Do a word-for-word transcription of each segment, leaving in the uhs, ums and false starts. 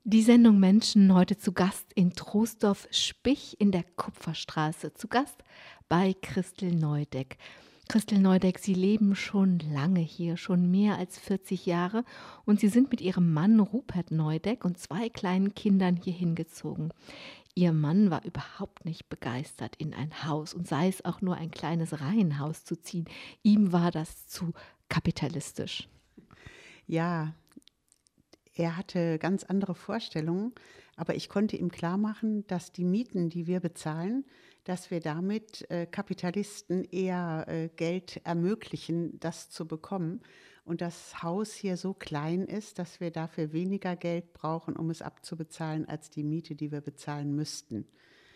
Die Sendung Menschen heute zu Gast in Troisdorf-Spich in der Kupferstraße. Zu Gast bei Christel Neudeck. Christel Neudeck, Sie leben schon lange hier, schon mehr als vierzig Jahre, und Sie sind mit Ihrem Mann Rupert Neudeck und zwei kleinen Kindern hier hingezogen. Ihr Mann war überhaupt nicht begeistert, in ein Haus und sei es auch nur ein kleines Reihenhaus zu ziehen. Ihm war das zu kapitalistisch. Ja, er hatte ganz andere Vorstellungen, aber ich konnte ihm klarmachen, dass die Mieten, die wir bezahlen, dass wir damit äh, Kapitalisten eher äh, Geld ermöglichen, das zu bekommen. Und das Haus hier so klein ist, dass wir dafür weniger Geld brauchen, um es abzubezahlen, als die Miete, die wir bezahlen müssten.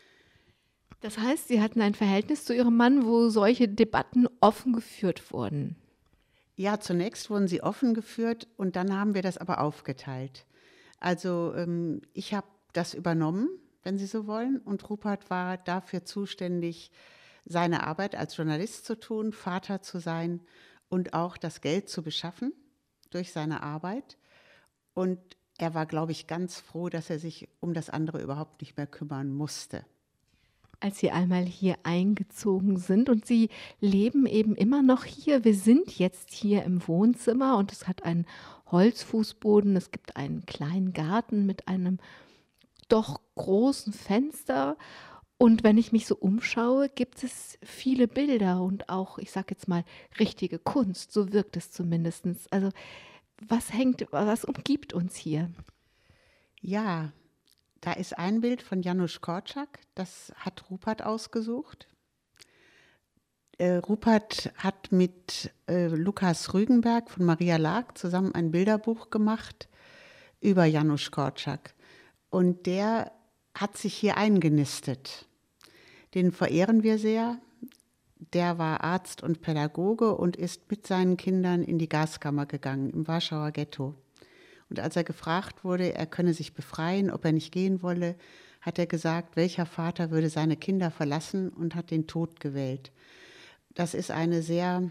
Das heißt, Sie hatten ein Verhältnis zu Ihrem Mann, wo solche Debatten offen geführt wurden. Ja, zunächst wurden sie offen geführt und dann haben wir das aber aufgeteilt. Also ähm, ich habe das übernommen, wenn Sie so wollen, und Rupert war dafür zuständig, seine Arbeit als Journalist zu tun, Vater zu sein und auch das Geld zu beschaffen durch seine Arbeit. Und er war, glaube ich, ganz froh, dass er sich um das andere überhaupt nicht mehr kümmern musste. Als Sie einmal hier eingezogen sind und Sie leben eben immer noch hier. Wir sind jetzt hier im Wohnzimmer und es hat einen Holzfußboden. Es gibt einen kleinen Garten mit einem doch großen Fenster. Und wenn ich mich so umschaue, gibt es viele Bilder und auch, ich sage jetzt mal, richtige Kunst. So wirkt es zumindest. Also was hängt, was umgibt uns hier? Ja, da ist ein Bild von Janusz Korczak, das hat Rupert ausgesucht. Äh, Rupert hat mit äh, Lukas Rügenberg von Maria Laak zusammen ein Bilderbuch gemacht über Janusz Korczak. Und der hat sich hier eingenistet. Den verehren wir sehr. Der war Arzt und Pädagoge und ist mit seinen Kindern in die Gaskammer gegangen im Warschauer Ghetto. Und als er gefragt wurde, er könne sich befreien, ob er nicht gehen wolle, hat er gesagt, welcher Vater würde seine Kinder verlassen, und hat den Tod gewählt. Das ist eine sehr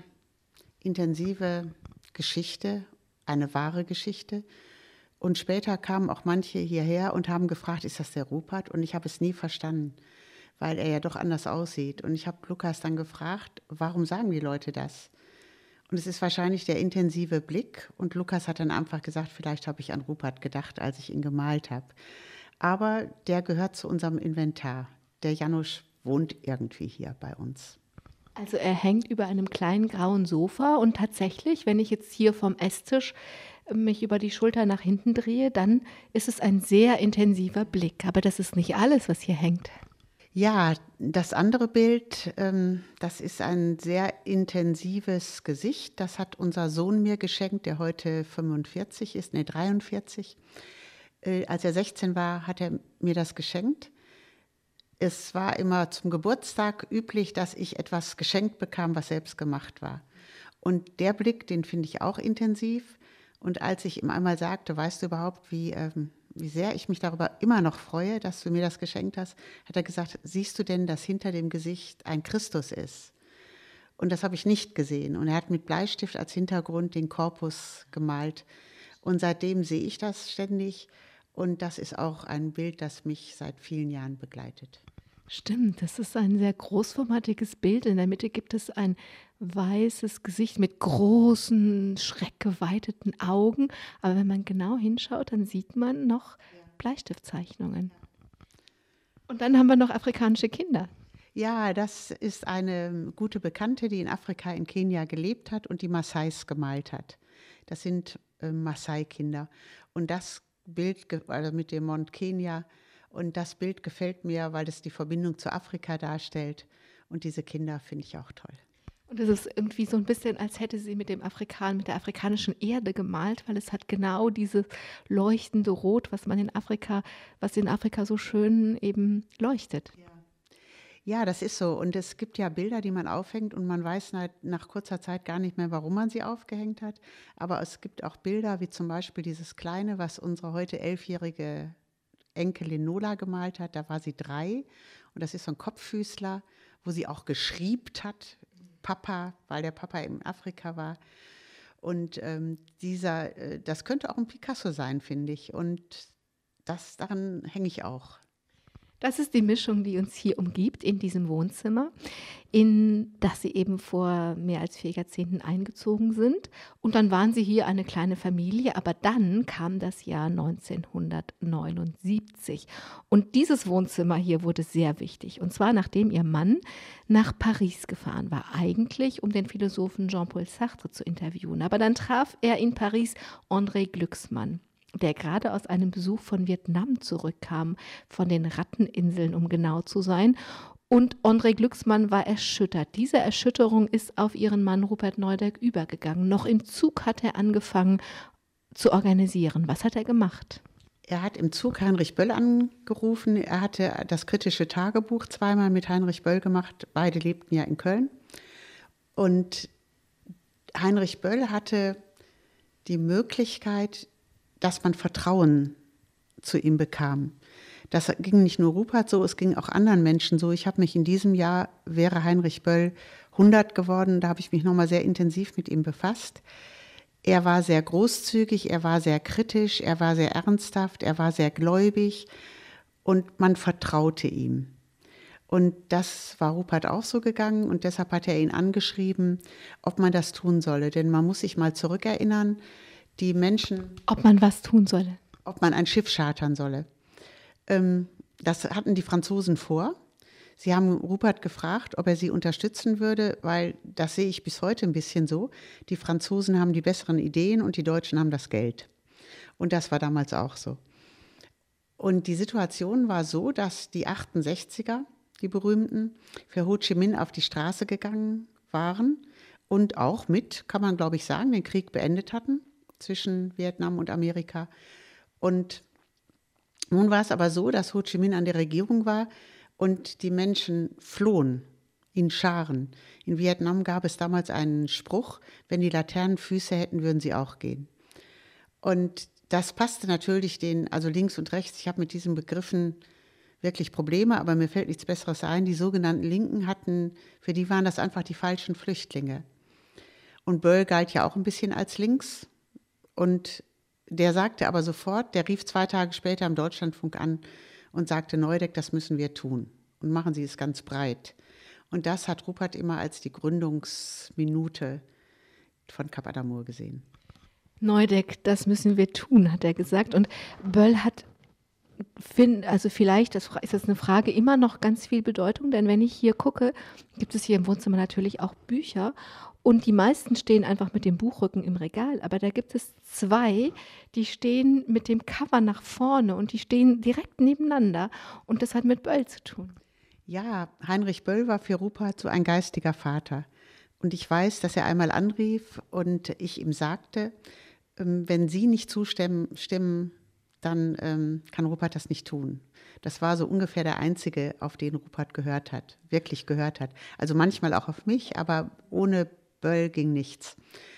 intensive Geschichte, eine wahre Geschichte. Und später kamen auch manche hierher und haben gefragt, ist das der Rupert? Und ich habe es nie verstanden, weil er ja doch anders aussieht. Und ich habe Lukas dann gefragt, warum sagen die Leute das? Und es ist wahrscheinlich der intensive Blick. Und Lukas hat dann einfach gesagt, vielleicht habe ich an Rupert gedacht, als ich ihn gemalt habe. Aber der gehört zu unserem Inventar. Der Janusz wohnt irgendwie hier bei uns. Also er hängt über einem kleinen grauen Sofa und tatsächlich, wenn ich jetzt hier vom Esstisch mich über die Schulter nach hinten drehe, dann ist es ein sehr intensiver Blick. Aber das ist nicht alles, was hier hängt. Ja, das andere Bild, ähm, das ist ein sehr intensives Gesicht. Das hat unser Sohn mir geschenkt, der heute fünfundvierzig ist, nee, dreiundvierzig. Äh, als er sechzehn war, hat er mir das geschenkt. Es war immer zum Geburtstag üblich, dass ich etwas geschenkt bekam, was selbst gemacht war. Und der Blick, den finde ich auch intensiv. Und als ich ihm einmal sagte, weißt du überhaupt, wie, ähm, wie sehr ich mich darüber immer noch freue, dass du mir das geschenkt hast, hat er gesagt, siehst du denn, dass hinter dem Gesicht ein Christus ist? Und das habe ich nicht gesehen. Und er hat mit Bleistift als Hintergrund den Korpus gemalt. Und seitdem sehe ich das ständig. Und das ist auch ein Bild, das mich seit vielen Jahren begleitet. Stimmt, das ist ein sehr großformatiges Bild. In der Mitte gibt es ein weißes Gesicht mit großen, schreckgeweiteten Augen. Aber wenn man genau hinschaut, dann sieht man noch Bleistiftzeichnungen. Und dann haben wir noch afrikanische Kinder. Ja, das ist eine gute Bekannte, die in Afrika, in Kenia gelebt hat und die Maasais gemalt hat. Das sind äh, Maasai-Kinder. Und das Bild, also mit dem Mont Kenia, und das Bild gefällt mir, weil es die Verbindung zu Afrika darstellt. Und diese Kinder finde ich auch toll. Und es ist irgendwie so ein bisschen, als hätte sie mit dem Afrikan, mit der afrikanischen Erde gemalt, weil es hat genau dieses leuchtende Rot, was man in Afrika, was in Afrika so schön eben leuchtet. Ja. Ja, das ist so. Und es gibt ja Bilder, die man aufhängt und man weiß nach, nach kurzer Zeit gar nicht mehr, warum man sie aufgehängt hat. Aber es gibt auch Bilder, wie zum Beispiel dieses kleine, was unsere heute elfjährige Enkelin Nola gemalt hat. Da war sie drei und das ist so ein Kopffüßler, wo sie auch geschriebt hat, Papa, weil der Papa in Afrika war. Und ähm, dieser, äh, das könnte auch ein Picasso sein, finde ich. Und das, daran hänge ich auch. Das ist die Mischung, die uns hier umgibt in diesem Wohnzimmer, in das Sie eben vor mehr als vier Jahrzehnten eingezogen sind. Und dann waren Sie hier eine kleine Familie, aber dann kam das Jahr neunzehnhundertneunundsiebzig. Und dieses Wohnzimmer hier wurde sehr wichtig. Und zwar nachdem Ihr Mann nach Paris gefahren war, eigentlich um den Philosophen Jean-Paul Sartre zu interviewen. Aber dann traf er in Paris André Glücksmann, der gerade aus einem Besuch von Vietnam zurückkam, von den Ratteninseln, um genau zu sein. Und André Glücksmann war erschüttert. Diese Erschütterung ist auf ihren Mann Rupert Neudeck übergegangen. Noch im Zug hat er angefangen zu organisieren. Was hat er gemacht? Er hat im Zug Heinrich Böll angerufen. Er hatte das kritische Tagebuch zweimal mit Heinrich Böll gemacht. Beide lebten ja in Köln. Und Heinrich Böll hatte die Möglichkeit, dass man Vertrauen zu ihm bekam. Das ging nicht nur Rupert so, es ging auch anderen Menschen so. Ich habe mich in diesem Jahr, wäre Heinrich Böll hundert geworden, da habe ich mich nochmal sehr intensiv mit ihm befasst. Er war sehr großzügig, er war sehr kritisch, er war sehr ernsthaft, er war sehr gläubig und man vertraute ihm. Und das war Rupert auch so gegangen und deshalb hat er ihn angeschrieben, ob man das tun solle. Denn man muss sich mal zurückerinnern, die Menschen... Ob man was tun solle? Ob man ein Schiff chartern solle. Ähm, das hatten die Franzosen vor. Sie haben Rupert gefragt, ob er sie unterstützen würde, weil das sehe ich bis heute ein bisschen so. Die Franzosen haben die besseren Ideen und die Deutschen haben das Geld. Und das war damals auch so. Und die Situation war so, dass die achtundsechziger, die berühmten, für Ho Chi Minh auf die Straße gegangen waren und auch mit, kann man glaube ich sagen, den Krieg beendet hatten zwischen Vietnam und Amerika. Und nun war es aber so, dass Ho Chi Minh an der Regierung war und die Menschen flohen in Scharen. In Vietnam gab es damals einen Spruch, wenn die Laternen Füße hätten, würden sie auch gehen. Und das passte natürlich den, also links und rechts, ich habe mit diesen Begriffen wirklich Probleme, aber mir fällt nichts Besseres ein. Die sogenannten Linken hatten, für die waren das einfach die falschen Flüchtlinge. Und Böll galt ja auch ein bisschen als links. Und der sagte aber sofort, der rief zwei Tage später im Deutschlandfunk an und sagte, Neudeck, das müssen wir tun. Und machen Sie es ganz breit. Und das hat Rupert immer als die Gründungsminute von Cap Adamur gesehen. Neudeck, das müssen wir tun, hat er gesagt. Und Böll hat, find, also vielleicht das ist das eine Frage, immer noch ganz viel Bedeutung. Denn wenn ich hier gucke, gibt es hier im Wohnzimmer natürlich auch Bücher. Und die meisten stehen einfach mit dem Buchrücken im Regal. Aber da gibt es zwei, die stehen mit dem Cover nach vorne und die stehen direkt nebeneinander. Und das hat mit Böll zu tun. Ja, Heinrich Böll war für Rupert so ein geistiger Vater. Und ich weiß, dass er einmal anrief und ich ihm sagte, wenn Sie nicht zustimmen, stimmen, dann ähm, kann Rupert das nicht tun. Das war so ungefähr der Einzige, auf den Rupert gehört hat, wirklich gehört hat. Also manchmal auch auf mich, aber ohne Böll ging nichts.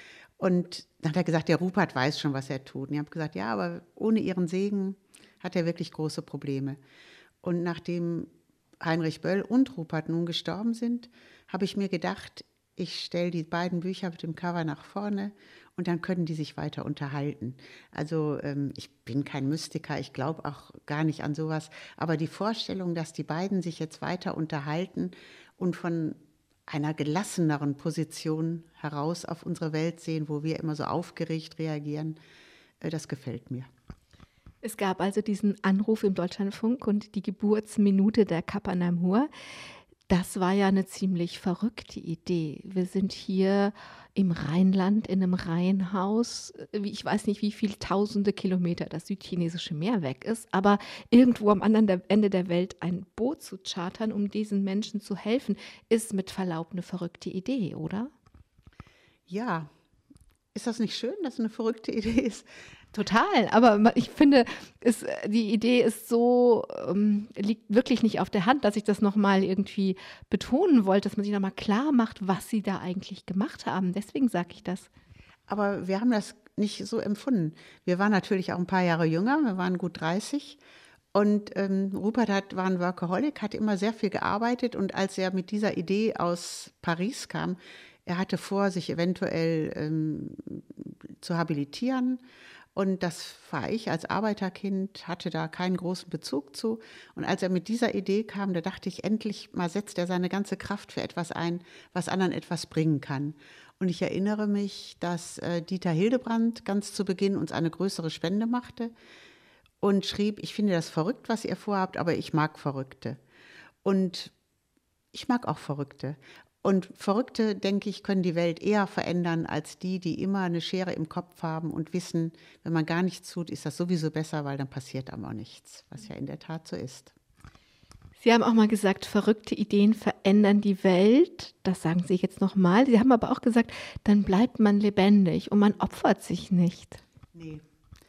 Und dann hat er gesagt, der Rupert weiß schon, was er tut. Und ich habe gesagt, ja, aber ohne Ihren Segen hat er wirklich große Probleme. Und nachdem Heinrich Böll und Rupert nun gestorben sind, habe ich mir gedacht, ich stelle die beiden Bücher mit dem Cover nach vorne und dann können die sich weiter unterhalten. Also ähm, ich bin kein Mystiker, ich glaube auch gar nicht an sowas, aber die Vorstellung, dass die beiden sich jetzt weiter unterhalten und von einer gelasseneren Position heraus auf unsere Welt sehen, wo wir immer so aufgeregt reagieren, äh, das gefällt mir. Es gab also diesen Anruf im Deutschlandfunk und die Geburtsminute der Cap Adamur. Das war ja eine ziemlich verrückte Idee. Wir sind hier im Rheinland in einem Reihenhaus, ich weiß nicht, wie viele tausende Kilometer das südchinesische Meer weg ist, aber irgendwo am anderen Ende der Welt ein Boot zu chartern, um diesen Menschen zu helfen, ist mit Verlaub eine verrückte Idee, oder? Ja, ist das nicht schön, dass es eine verrückte Idee ist? Total, aber ich finde, es, die Idee ist so, ähm, liegt wirklich nicht auf der Hand, dass ich das nochmal irgendwie betonen wollte, dass man sich nochmal klar macht, was sie da eigentlich gemacht haben. Deswegen sage ich das. Aber wir haben das nicht so empfunden. Wir waren natürlich auch ein paar Jahre jünger, wir waren gut dreißig. Und ähm, Rupert hat, war ein Workaholic, hat immer sehr viel gearbeitet. Und als er mit dieser Idee aus Paris kam, er hatte vor, sich eventuell ähm, zu habilitieren. Und das war ich als Arbeiterkind, hatte da keinen großen Bezug zu. Und als er mit dieser Idee kam, da dachte ich, endlich mal setzt er seine ganze Kraft für etwas ein, was anderen etwas bringen kann. Und ich erinnere mich, dass äh, Dieter Hildebrand ganz zu Beginn uns eine größere Spende machte und schrieb, ich finde das verrückt, was ihr vorhabt, aber ich mag Verrückte. Und ich mag auch Verrückte. Und Verrückte, denke ich, können die Welt eher verändern als die, die immer eine Schere im Kopf haben und wissen, wenn man gar nichts tut, ist das sowieso besser, weil dann passiert einem auch nichts, was ja in der Tat so ist. Sie haben auch mal gesagt, verrückte Ideen verändern die Welt. Das sagen Sie jetzt nochmal. Sie haben aber auch gesagt, dann bleibt man lebendig und man opfert sich nicht. Nee.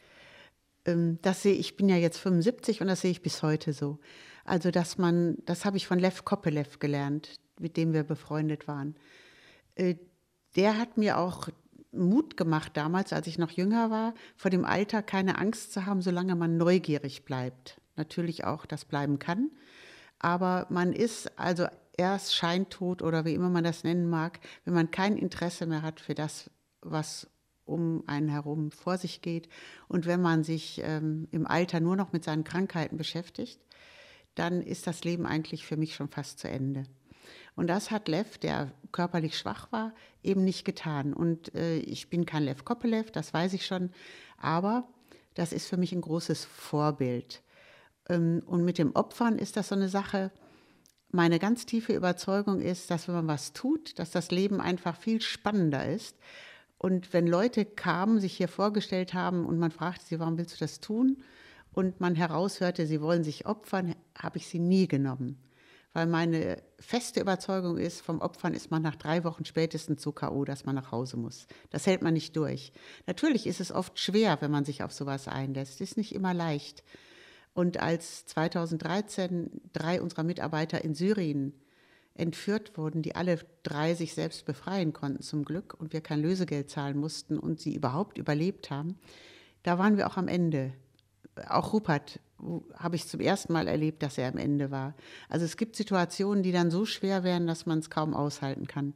Ähm, das sehe ich, ich bin ja jetzt fünfundsiebzig und das sehe ich bis heute so. Also, dass man, das habe ich von Lev Kopelev gelernt, mit dem wir befreundet waren. Äh, der hat mir auch Mut gemacht damals, als ich noch jünger war, vor dem Alter keine Angst zu haben, solange man neugierig bleibt. Natürlich auch das bleiben kann, aber man ist also erst scheintot oder wie immer man das nennen mag, wenn man kein Interesse mehr hat für das, was um einen herum vor sich geht und wenn man sich ähm, im Alter nur noch mit seinen Krankheiten beschäftigt, dann ist das Leben eigentlich für mich schon fast zu Ende. Und das hat Lev, der körperlich schwach war, eben nicht getan. Und äh, ich bin kein Lev Kopelev, das weiß ich schon, aber das ist für mich ein großes Vorbild. Ähm, und mit dem Opfern ist das so eine Sache. Meine ganz tiefe Überzeugung ist, dass wenn man was tut, dass das Leben einfach viel spannender ist. Und wenn Leute kamen, sich hier vorgestellt haben und man fragte sie, warum willst du das tun? Und man heraushörte, sie wollen sich opfern, habe ich sie nie genommen. Weil meine feste Überzeugung ist, vom Opfern ist man nach drei Wochen spätestens so K O, dass man nach Hause muss. Das hält man nicht durch. Natürlich ist es oft schwer, wenn man sich auf sowas einlässt. Es ist nicht immer leicht. Und als zweitausenddreizehn drei unserer Mitarbeiter in Syrien entführt wurden, die alle drei sich selbst befreien konnten zum Glück und wir kein Lösegeld zahlen mussten und sie überhaupt überlebt haben, da waren wir auch am Ende. Auch Rupert habe ich zum ersten Mal erlebt, dass er am Ende war. Also es gibt Situationen, die dann so schwer werden, dass man es kaum aushalten kann.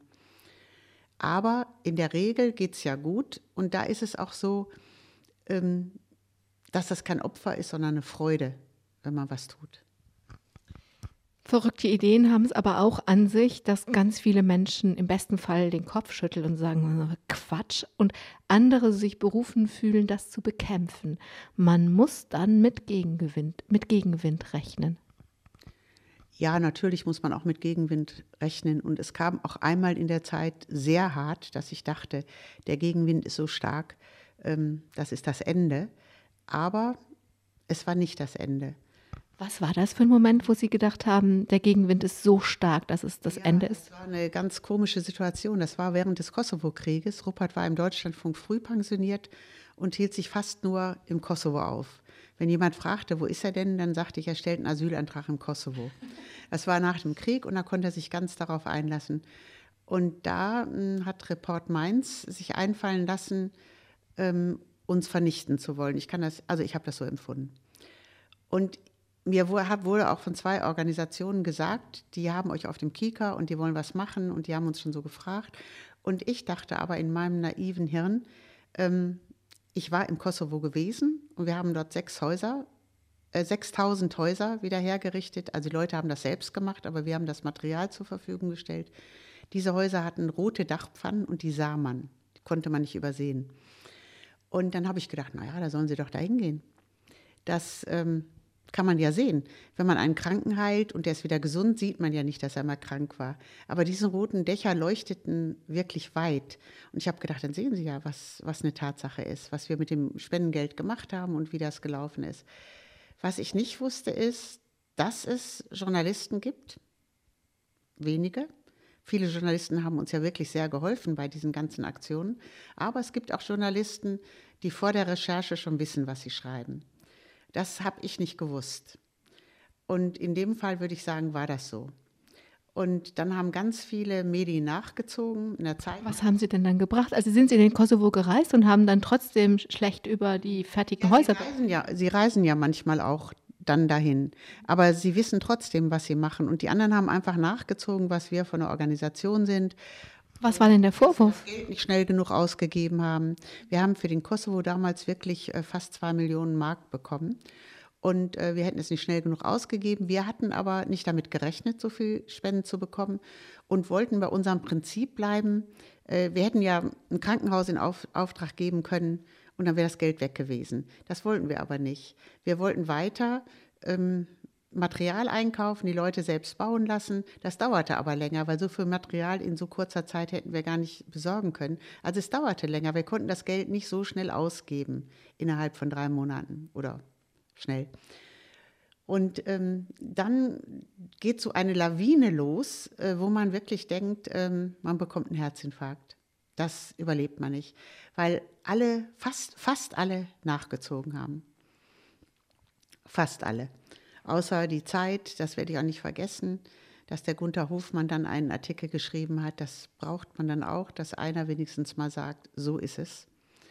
Aber in der Regel geht es ja gut und da ist es auch so, dass das kein Opfer ist, sondern eine Freude, wenn man was tut. Verrückte Ideen haben es aber auch an sich, dass ganz viele Menschen im besten Fall den Kopf schütteln und sagen, Quatsch, und andere sich berufen fühlen, das zu bekämpfen. Man muss dann mit Gegenwind, mit Gegenwind rechnen. Ja, natürlich muss man auch mit Gegenwind rechnen. Und es kam auch einmal in der Zeit sehr hart, dass ich dachte, der Gegenwind ist so stark, ähm, das ist das Ende. Aber es war nicht das Ende. Was war das für ein Moment, wo Sie gedacht haben, der Gegenwind ist so stark, dass es das ja, Ende ist? Das war eine ganz komische Situation. Das war während des Kosovo-Krieges. Rupert war im Deutschlandfunk früh pensioniert und hielt sich fast nur im Kosovo auf. Wenn jemand fragte, wo ist er denn, dann sagte ich, er stellt einen Asylantrag im Kosovo. Das war nach dem Krieg und da konnte er sich ganz darauf einlassen. Und da mh, hat Report Mainz sich einfallen lassen, ähm, uns vernichten zu wollen. Ich kann das, also ich habe das so empfunden. Und mir wurde auch von zwei Organisationen gesagt, die haben euch auf dem Kieker und die wollen was machen und die haben uns schon so gefragt. Und ich dachte aber in meinem naiven Hirn, ähm, ich war im Kosovo gewesen und wir haben dort sechs Häuser, äh, sechstausend Häuser wieder hergerichtet. Also die Leute haben das selbst gemacht, aber wir haben das Material zur Verfügung gestellt. Diese Häuser hatten rote Dachpfannen und die sah man, die konnte man nicht übersehen. Und dann habe ich gedacht, naja, da sollen sie doch da hingehen. Das ähm, kann man ja sehen. Wenn man einen Kranken heilt und der ist wieder gesund, sieht man ja nicht, dass er mal krank war. Aber diese roten Dächer leuchteten wirklich weit. Und ich habe gedacht, dann sehen Sie ja, was, was eine Tatsache ist, was wir mit dem Spendengeld gemacht haben und wie das gelaufen ist. Was ich nicht wusste, ist, dass es Journalisten gibt, wenige. Viele Journalisten haben uns ja wirklich sehr geholfen bei diesen ganzen Aktionen. Aber es gibt auch Journalisten, die vor der Recherche schon wissen, was sie schreiben. Das habe ich nicht gewusst. Und in dem Fall würde ich sagen, war das so. Und dann haben ganz viele Medien nachgezogen in der Zeit. Was haben Sie denn dann gebracht? Also sind Sie in den Kosovo gereist und haben dann trotzdem schlecht über die fertigen ja, Häuser... Sie reisen ja, Sie reisen ja manchmal auch dann dahin. Aber sie wissen trotzdem, was sie machen. Und die anderen haben einfach nachgezogen, was wir von der Organisation sind. Was war denn der Vorwurf? Dass wir das Geld nicht schnell genug ausgegeben haben. Wir haben für den Kosovo damals wirklich äh, fast zwei Millionen Mark bekommen. Und äh, wir hätten es nicht schnell genug ausgegeben. Wir hatten aber nicht damit gerechnet, so viel Spenden zu bekommen und wollten bei unserem Prinzip bleiben. Äh, wir hätten ja ein Krankenhaus in Auf Auftrag geben können und dann wäre das Geld weg gewesen. Das wollten wir aber nicht. Wir wollten weiter ähm, Material einkaufen, die Leute selbst bauen lassen. Das dauerte aber länger, weil so viel Material in so kurzer Zeit hätten wir gar nicht besorgen können. Also es dauerte länger. Wir konnten das Geld nicht so schnell ausgeben, innerhalb von drei Monaten oder schnell. Und ähm, dann geht so eine Lawine los, äh, wo man wirklich denkt, ähm, man bekommt einen Herzinfarkt. Das überlebt man nicht, weil alle, fast, fast alle nachgezogen haben. Fast alle. Außer die Zeit, das werde ich auch nicht vergessen, dass der Gunther Hofmann dann einen Artikel geschrieben hat, das braucht man dann auch, dass einer wenigstens mal sagt, so ist es.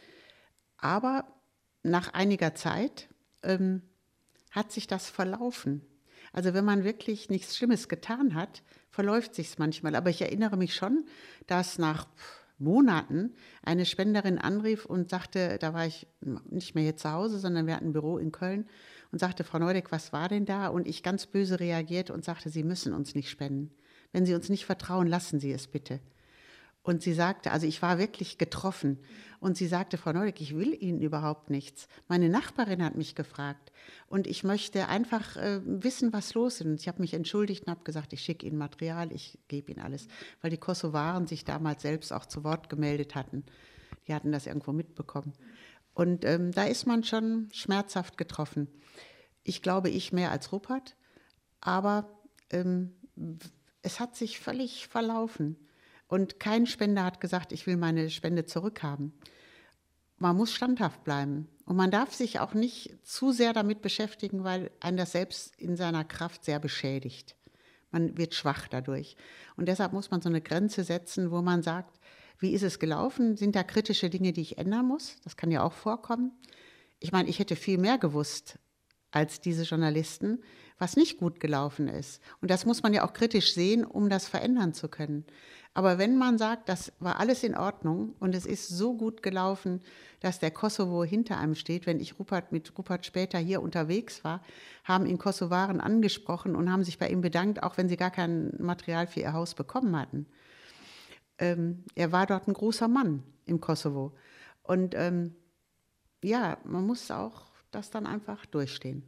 Aber nach einiger Zeit ähm, hat sich das verlaufen. Also wenn man wirklich nichts Schlimmes getan hat, verläuft sich es manchmal. Aber ich erinnere mich schon, dass nach Monaten eine Spenderin anrief und sagte, da war ich nicht mehr hier zu Hause, sondern wir hatten ein Büro in Köln und sagte, Frau Neudeck, was war denn da? Und ich ganz böse reagierte und sagte, Sie müssen uns nicht spenden. Wenn Sie uns nicht vertrauen, lassen Sie es bitte. Und sie sagte, also ich war wirklich getroffen. Und sie sagte, Frau Neudeck, ich will Ihnen überhaupt nichts. Meine Nachbarin hat mich gefragt. Und ich möchte einfach äh, wissen, was los ist. Und ich habe mich entschuldigt und habe gesagt, ich schicke Ihnen Material, ich gebe Ihnen alles. Weil die Kosovaren sich damals selbst auch zu Wort gemeldet hatten. Die hatten das irgendwo mitbekommen. Und ähm, da ist man schon schmerzhaft getroffen. Ich glaube, ich mehr als Rupert. Aber ähm, es hat sich völlig verlaufen. Und kein Spender hat gesagt, ich will meine Spende zurückhaben. Man muss standhaft bleiben. Und man darf sich auch nicht zu sehr damit beschäftigen, weil einen das selbst in seiner Kraft sehr beschädigt. Man wird schwach dadurch. Und deshalb muss man so eine Grenze setzen, wo man sagt, wie ist es gelaufen? Sind da kritische Dinge, die ich ändern muss? Das kann ja auch vorkommen. Ich meine, ich hätte viel mehr gewusst als diese Journalisten, was nicht gut gelaufen ist. Und das muss man ja auch kritisch sehen, um das verändern zu können. Aber wenn man sagt, das war alles in Ordnung und es ist so gut gelaufen, dass der Kosovo hinter einem steht, wenn ich Rupert mit Rupert später hier unterwegs war, haben ihn Kosovaren angesprochen und haben sich bei ihm bedankt, auch wenn sie gar kein Material für ihr Haus bekommen hatten. Ähm, er war dort ein großer Mann im Kosovo. Und ähm, ja, man muss auch das dann einfach durchstehen.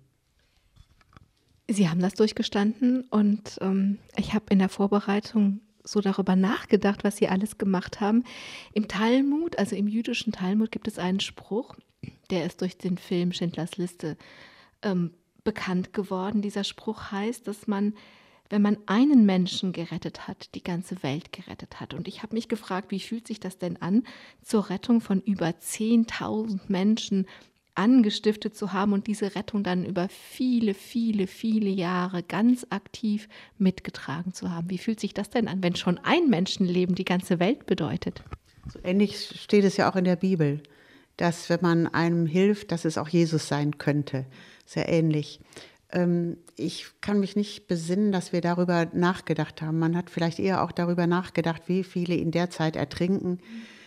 Sie haben das durchgestanden und ähm, ich habe in der Vorbereitung so darüber nachgedacht, was Sie alles gemacht haben. Im Talmud, also im jüdischen Talmud, gibt es einen Spruch, der ist durch den Film Schindlers Liste ähm, bekannt geworden. Dieser Spruch heißt, dass man, wenn man einen Menschen gerettet hat, die ganze Welt gerettet hat. Und ich habe mich gefragt, wie fühlt sich das denn an, zur Rettung von über zehntausend Menschen angestiftet zu haben und diese Rettung dann über viele, viele, viele Jahre ganz aktiv mitgetragen zu haben. Wie fühlt sich das denn an, wenn schon ein Menschenleben die ganze Welt bedeutet? So ähnlich steht es ja auch in der Bibel, dass wenn man einem hilft, dass es auch Jesus sein könnte. Sehr ähnlich. Ähm, ich kann mich nicht besinnen, dass wir darüber nachgedacht haben. Man hat vielleicht eher auch darüber nachgedacht, wie viele in der Zeit ertrinken,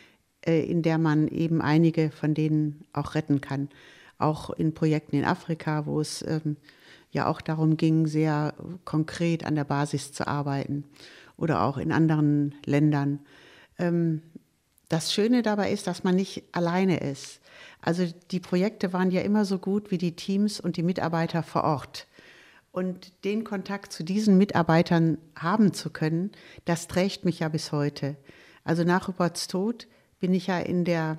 in der man eben einige von denen auch retten kann. Auch in Projekten in Afrika, wo es ähm, ja auch darum ging, sehr konkret an der Basis zu arbeiten oder auch in anderen Ländern. Ähm, das Schöne dabei ist, dass man nicht alleine ist. Also die Projekte waren ja immer so gut wie die Teams und die Mitarbeiter vor Ort. Und den Kontakt zu diesen Mitarbeitern haben zu können, das trägt mich ja bis heute. Also nach Ruperts Tod bin ich ja in der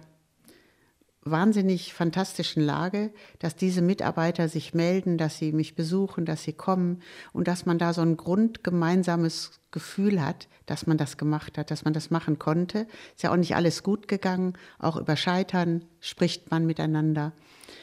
wahnsinnig fantastischen Lage, dass diese Mitarbeiter sich melden, dass sie mich besuchen, dass sie kommen und dass man da so ein grundgemeinsames Gefühl hat, dass man das gemacht hat, dass man das machen konnte. Ist ja auch nicht alles gut gegangen, auch über Scheitern spricht man miteinander.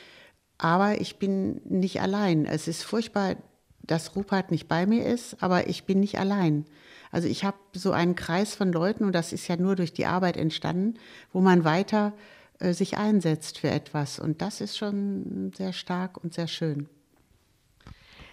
Aber ich bin nicht allein. Es ist furchtbar, dass Rupert nicht bei mir ist, aber ich bin nicht allein. Also ich habe so einen Kreis von Leuten, und das ist ja nur durch die Arbeit entstanden, wo man weiter äh, sich einsetzt für etwas. Und das ist schon sehr stark und sehr schön.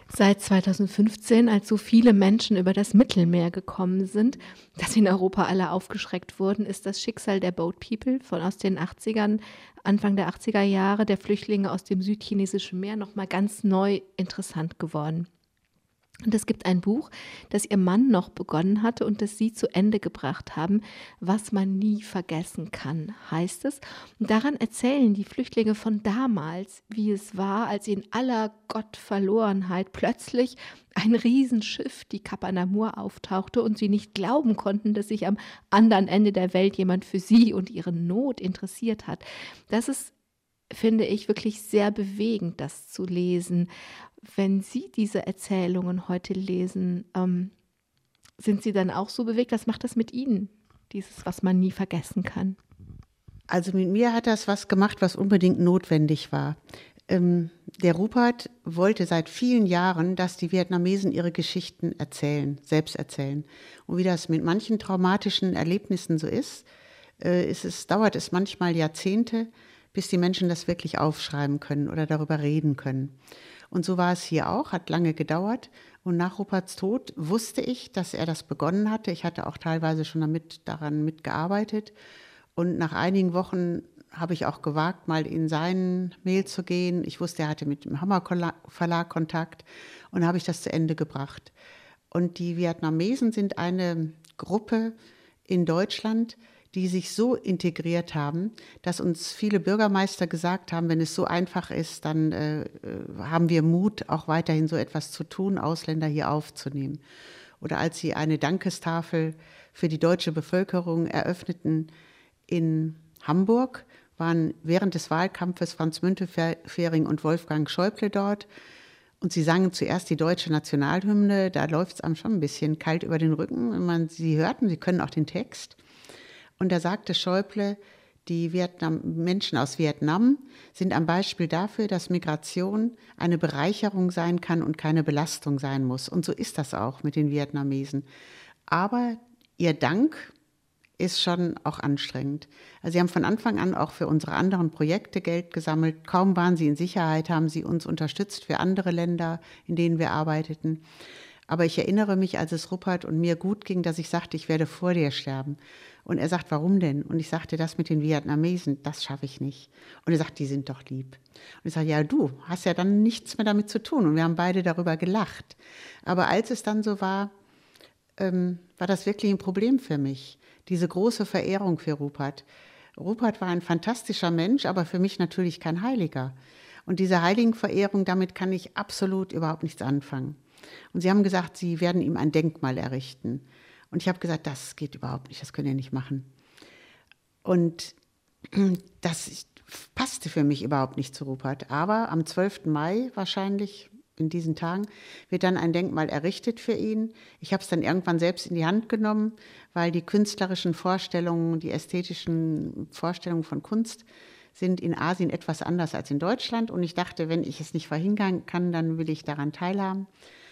Seit zweitausendfünfzehn, als so viele Menschen über das Mittelmeer gekommen sind, dass in Europa alle aufgeschreckt wurden, ist das Schicksal der Boat People von aus den achtzigern, Anfang der achtziger Jahre, der Flüchtlinge aus dem südchinesischen Meer, nochmal ganz neu interessant geworden. Und es gibt ein Buch, das ihr Mann noch begonnen hatte und das sie zu Ende gebracht haben. Was man nie vergessen kann, heißt es. Und daran erzählen die Flüchtlinge von damals, wie es war, als in aller Gottverlorenheit plötzlich ein Riesenschiff, die Cap Anamur, auftauchte und sie nicht glauben konnten, dass sich am anderen Ende der Welt jemand für sie und ihre Not interessiert hat. Das ist, finde ich, wirklich sehr bewegend, das zu lesen. Wenn Sie diese Erzählungen heute lesen, ähm, sind Sie dann auch so bewegt? Was macht das mit Ihnen, dieses, was man nie vergessen kann? Also mit mir hat das was gemacht, was unbedingt notwendig war. Ähm, der Rupert wollte seit vielen Jahren, dass die Vietnamesen ihre Geschichten erzählen, selbst erzählen. Und wie das mit manchen traumatischen Erlebnissen so ist, äh, ist es, dauert es manchmal Jahrzehnte, bis die Menschen das wirklich aufschreiben können oder darüber reden können. Und so war es hier auch, hat lange gedauert. Und nach Ruperts Tod wusste ich, dass er das begonnen hatte. Ich hatte auch teilweise schon damit, daran mitgearbeitet. Und nach einigen Wochen habe ich auch gewagt, mal in seinen Mail zu gehen. Ich wusste, er hatte mit dem Hammer Verlag Kontakt und habe ich das zu Ende gebracht. Und die Vietnamesen sind eine Gruppe in Deutschland, die sich so integriert haben, dass uns viele Bürgermeister gesagt haben, wenn es so einfach ist, dann äh, haben wir Mut, auch weiterhin so etwas zu tun, Ausländer hier aufzunehmen. Oder als sie eine Dankestafel für die deutsche Bevölkerung eröffneten in Hamburg, waren während des Wahlkampfes Franz Müntefering und Wolfgang Schäuble dort. Und sie sangen zuerst die deutsche Nationalhymne. Da läuft es einem schon ein bisschen kalt über den Rücken, wenn man sie hört. Und sie können auch den Text. Und da sagte Schäuble, die Vietnam, Menschen aus Vietnam sind ein Beispiel dafür, dass Migration eine Bereicherung sein kann und keine Belastung sein muss. Und so ist das auch mit den Vietnamesen. Aber ihr Dank ist schon auch anstrengend. Also sie haben von Anfang an auch für unsere anderen Projekte Geld gesammelt. Kaum waren sie in Sicherheit, haben sie uns unterstützt für andere Länder, in denen wir arbeiteten. Aber ich erinnere mich, als es Rupert und mir gut ging, dass ich sagte, ich werde vor dir sterben. Und er sagt, warum denn? Und ich sagte, das mit den Vietnamesen, das schaffe ich nicht. Und er sagt, die sind doch lieb. Und ich sage, ja, du hast ja dann nichts mehr damit zu tun. Und wir haben beide darüber gelacht. Aber als es dann so war, ähm, war das wirklich ein Problem für mich. Diese große Verehrung für Rupert. Rupert war ein fantastischer Mensch, aber für mich natürlich kein Heiliger. Und diese Heiligenverehrung, damit kann ich absolut überhaupt nichts anfangen. Und sie haben gesagt, sie werden ihm ein Denkmal errichten. Und ich habe gesagt, das geht überhaupt nicht, das können wir nicht machen. Und das passte für mich überhaupt nicht zu Rupert. Aber am zwölften Mai wahrscheinlich, in diesen Tagen, wird dann ein Denkmal errichtet für ihn. Ich habe es dann irgendwann selbst in die Hand genommen, weil die künstlerischen Vorstellungen, die ästhetischen Vorstellungen von Kunst sind in Asien etwas anders als in Deutschland. Und ich dachte, wenn ich es nicht verhindern kann, dann will ich daran teilhaben.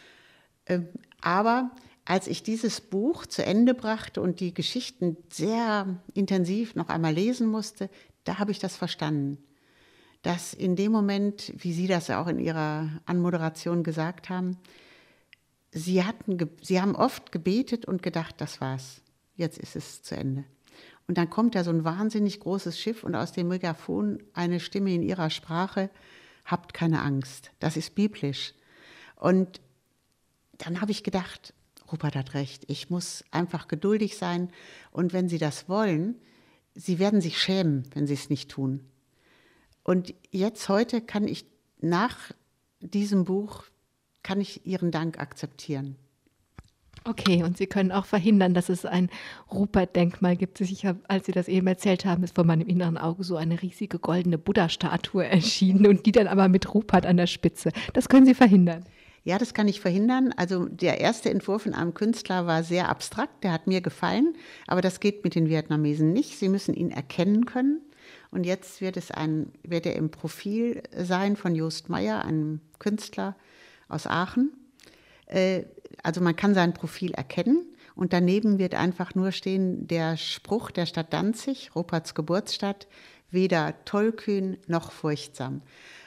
Aber als ich dieses Buch zu Ende brachte und die Geschichten sehr intensiv noch einmal lesen musste, da habe ich das verstanden. Dass in dem Moment, wie Sie das ja auch in Ihrer Anmoderation gesagt haben, Sie, hatten, Sie haben oft gebetet und gedacht, das war's, jetzt ist es zu Ende. Und dann kommt da so ein wahnsinnig großes Schiff und aus dem Megafon eine Stimme in Ihrer Sprache, habt keine Angst, das ist biblisch. Und dann habe ich gedacht, Rupert hat recht, ich muss einfach geduldig sein und wenn Sie das wollen, Sie werden sich schämen, wenn Sie es nicht tun. Und jetzt heute kann ich nach diesem Buch, kann ich Ihren Dank akzeptieren. Okay, und Sie können auch verhindern, dass es ein Rupert-Denkmal gibt. Ich hab, als Sie das eben erzählt haben, ist vor meinem inneren Auge so eine riesige goldene Buddha-Statue erschienen und die dann aber mit Rupert an der Spitze. Das können Sie verhindern. Ja, das kann ich verhindern. Also der erste Entwurf von einem Künstler war sehr abstrakt, der hat mir gefallen, aber das geht mit den Vietnamesen nicht. Sie müssen ihn erkennen können. Und jetzt wird es ein, wird er im Profil sein von Jost Meyer, einem Künstler aus Aachen. Äh, also man kann sein Profil erkennen und daneben wird einfach nur stehen der Spruch der Stadt Danzig, Ruperts Geburtsstadt, weder tollkühn noch furchtsam.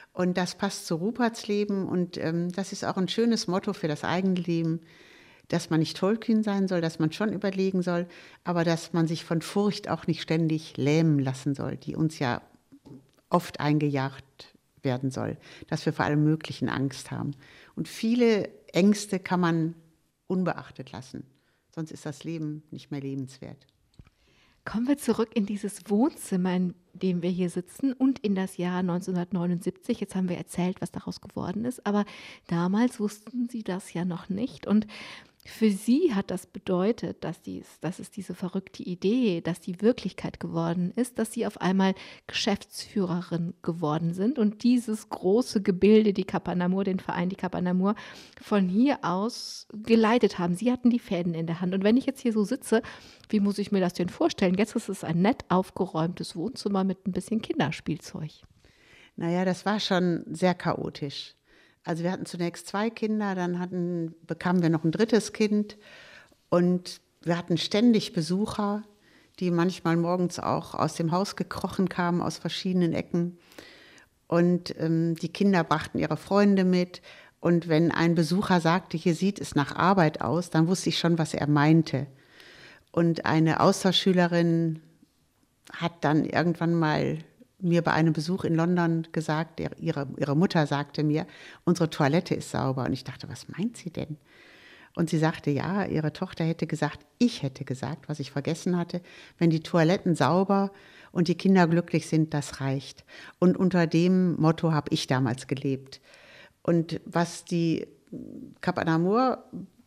Und das passt zu Ruperts Leben und ähm, das ist auch ein schönes Motto für das eigene Leben, dass man nicht tollkühn sein soll, dass man schon überlegen soll, aber dass man sich von Furcht auch nicht ständig lähmen lassen soll, die uns ja oft eingejagt werden soll, dass wir vor allem Möglichen Angst haben. Und viele Ängste kann man unbeachtet lassen, sonst ist das Leben nicht mehr lebenswert. Kommen wir zurück in dieses Wohnzimmer, in dem wir hier sitzen und in das Jahr neunzehnhundertneunundsiebzig. Jetzt haben wir erzählt, was daraus geworden ist, aber damals wussten Sie das ja noch nicht. Und für Sie hat das bedeutet, dass, dies, dass es diese verrückte Idee, dass die Wirklichkeit geworden ist, dass Sie auf einmal Geschäftsführerin geworden sind und dieses große Gebilde, die Kapa Namur, den Verein, die Kapa Namur, von hier aus geleitet haben. Sie hatten die Fäden in der Hand. Und wenn ich jetzt hier so sitze, wie muss ich mir das denn vorstellen? Jetzt ist es ein nett aufgeräumtes Wohnzimmer mit ein bisschen Kinderspielzeug. Naja, das war schon sehr chaotisch. Also wir hatten zunächst zwei Kinder, dann hatten, bekamen wir noch ein drittes Kind und wir hatten ständig Besucher, die manchmal morgens auch aus dem Haus gekrochen kamen, aus verschiedenen Ecken. Und ähm, die Kinder brachten ihre Freunde mit. Und wenn ein Besucher sagte, hier sieht es nach Arbeit aus, dann wusste ich schon, was er meinte. Und eine Austauschschülerin hat dann irgendwann mal mir bei einem Besuch in London gesagt, ihre, ihre Mutter sagte mir, unsere Toilette ist sauber. Und ich dachte, was meint sie denn? Und sie sagte, ja, ihre Tochter hätte gesagt, ich hätte gesagt, was ich vergessen hatte, wenn die Toiletten sauber und die Kinder glücklich sind, das reicht. Und unter dem Motto habe ich damals gelebt. Und was die Kapa Namur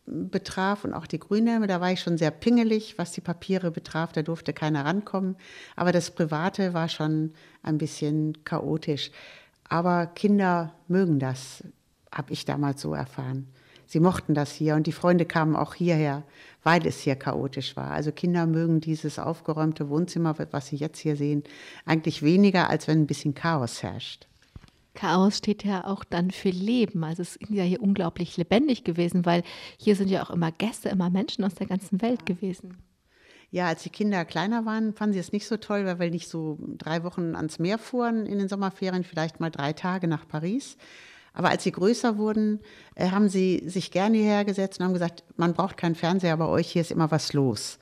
betraf und auch die Grünhelme, da war ich schon sehr pingelig, was die Papiere betraf, da durfte keiner rankommen. Aber das Private war schon ein bisschen chaotisch. Aber Kinder mögen das, habe ich damals so erfahren. Sie mochten das hier und die Freunde kamen auch hierher, weil es hier chaotisch war. Also Kinder mögen dieses aufgeräumte Wohnzimmer, was Sie jetzt hier sehen, eigentlich weniger, als wenn ein bisschen Chaos herrscht. Chaos steht ja auch dann für Leben. Also es ist ja hier unglaublich lebendig gewesen, weil hier sind ja auch immer Gäste, immer Menschen aus der ganzen Welt gewesen. Ja, als die Kinder kleiner waren, fanden sie es nicht so toll, weil wir nicht so drei Wochen ans Meer fuhren in den Sommerferien, vielleicht mal drei Tage nach Paris. Aber als sie größer wurden, äh, haben sie sich gerne hierher gesetzt und haben gesagt, man braucht keinen Fernseher, bei euch hier ist immer was los.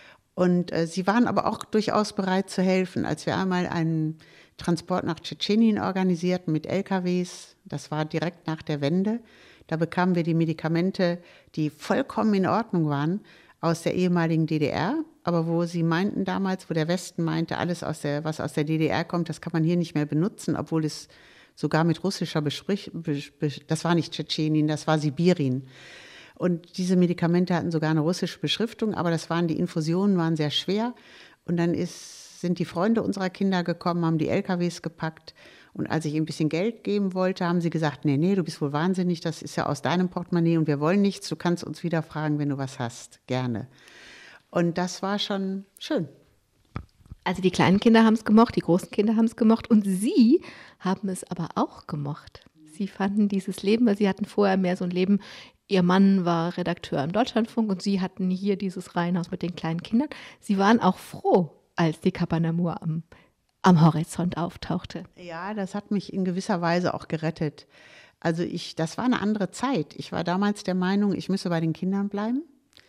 Und äh, sie waren aber auch durchaus bereit zu helfen. Als wir einmal einen Transport nach Tschetschenien organisierten mit L K Ws, das war direkt nach der Wende, da bekamen wir die Medikamente, die vollkommen in Ordnung waren, aus der ehemaligen D D R, aber wo sie meinten damals, wo der Westen meinte, alles, aus der, was aus der D D R kommt, das kann man hier nicht mehr benutzen, obwohl es sogar mit russischer Besprich, das war nicht Tschetschenien, das war Sibirien. Und diese Medikamente hatten sogar eine russische Beschriftung, aber das waren, die Infusionen waren sehr schwer. Und dann ist, sind die Freunde unserer Kinder gekommen, haben die L K Ws gepackt. Und als ich ihnen ein bisschen Geld geben wollte, haben sie gesagt, nee, nee, du bist wohl wahnsinnig, das ist ja aus deinem Portemonnaie und wir wollen nichts, du kannst uns wieder fragen, wenn du was hast, gerne. Und das war schon schön. Also die kleinen Kinder haben es gemocht, die großen Kinder haben es gemocht und Sie haben es aber auch gemocht. Sie fanden dieses Leben, weil Sie hatten vorher mehr so ein Leben, Ihr Mann war Redakteur im Deutschlandfunk und Sie hatten hier dieses Reihenhaus mit den kleinen Kindern. Sie waren auch froh, als die Kapa Namur am, am Horizont auftauchte. Ja, das hat mich in gewisser Weise auch gerettet. Also ich, das war eine andere Zeit. Ich war damals der Meinung, ich müsse bei den Kindern bleiben.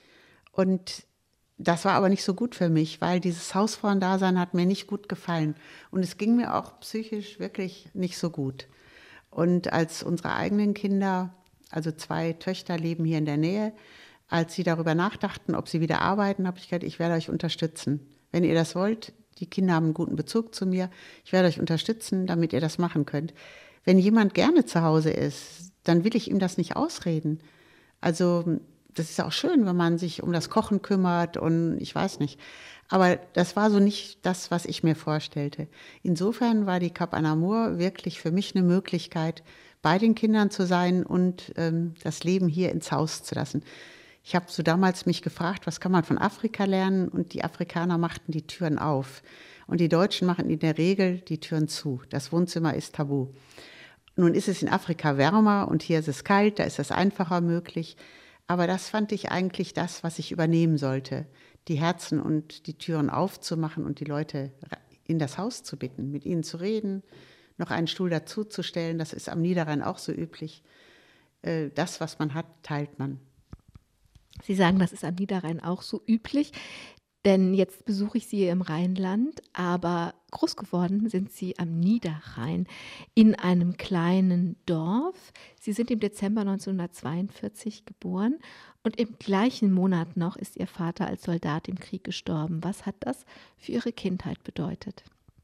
Und das war aber nicht so gut für mich, weil dieses Hausfrauendasein hat mir nicht gut gefallen. Und es ging mir auch psychisch wirklich nicht so gut. Und als unsere eigenen Kinder, also zwei Töchter leben hier in der Nähe, als sie darüber nachdachten, ob sie wieder arbeiten, habe ich gesagt, ich werde euch unterstützen. Wenn ihr das wollt, die Kinder haben einen guten Bezug zu mir, ich werde euch unterstützen, damit ihr das machen könnt. Wenn jemand gerne zu Hause ist, dann will ich ihm das nicht ausreden. Also das ist auch schön, wenn man sich um das Kochen kümmert und ich weiß nicht. Aber das war so nicht das, was ich mir vorstellte. Insofern war die Kapa Namur wirklich für mich eine Möglichkeit, bei den Kindern zu sein und ähm, das Leben hier ins Haus zu lassen. Ich habe so damals mich gefragt, was kann man von Afrika lernen? Und die Afrikaner machten die Türen auf. Und die Deutschen machen in der Regel die Türen zu. Das Wohnzimmer ist tabu. Nun ist es in Afrika wärmer und hier ist es kalt, da ist das einfacher möglich. Aber das fand ich eigentlich das, was ich übernehmen sollte. Die Herzen und die Türen aufzumachen und die Leute in das Haus zu bitten, mit ihnen zu reden, noch einen Stuhl dazuzustellen. Das ist am Niederrhein auch so üblich. Äh, das, was man hat, teilt man. Sie sagen, das ist am Niederrhein auch so üblich, denn jetzt besuche ich Sie im Rheinland, aber groß geworden sind Sie am Niederrhein in einem kleinen Dorf. Sie sind im Dezember neunzehnhundertzweiundvierzig geboren und im gleichen Monat noch ist Ihr Vater als Soldat im Krieg gestorben. Was hat das für Ihre Kindheit bedeutet?